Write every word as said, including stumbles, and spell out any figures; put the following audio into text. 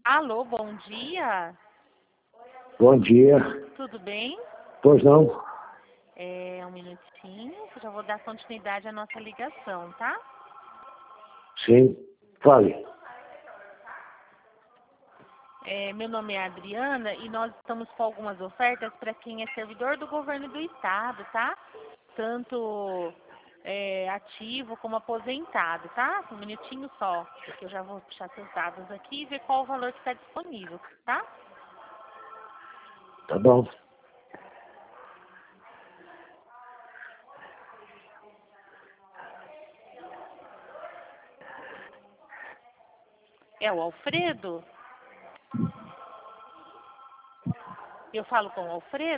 Alô, bom dia. Bom dia. Tudo bem? Pois não? É, um minutinho, eu já vou dar continuidade à nossa ligação, tá? Sim. Fale. É, meu nome é Adriana e nós estamos com algumas ofertas para quem é servidor do governo do estado, tá? Tanto é, ativo como aposentado, tá? Um minutinho só, porque eu já vou puxar seus dados aqui e ver qual o valor que está disponível, tá? Tá bom. É o Alfredo? Eu falo com o Alfredo?